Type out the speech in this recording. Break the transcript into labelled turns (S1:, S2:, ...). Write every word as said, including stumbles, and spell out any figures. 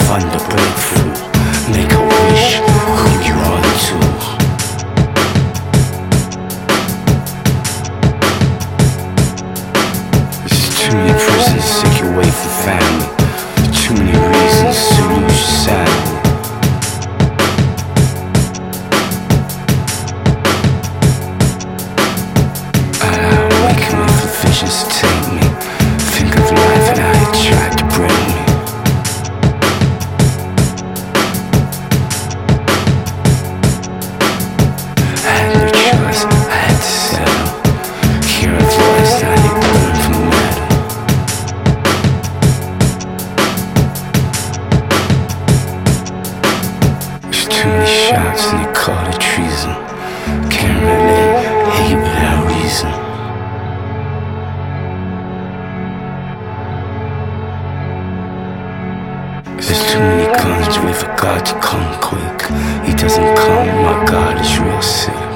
S1: fund a breakthrough. Make a wish, who you run to? There's too many prisons sick away from family. Too many reasons to lose your sanity. Visions take me. Think of life and how it tried to bring me. I had no choice, I had to settle. Hear a voice, now they burn from metal. There's too many shots and they call it treason. Can't relate, hate without reason. There's too many guns to wait for God to come quick. He doesn't come, my God is real sick.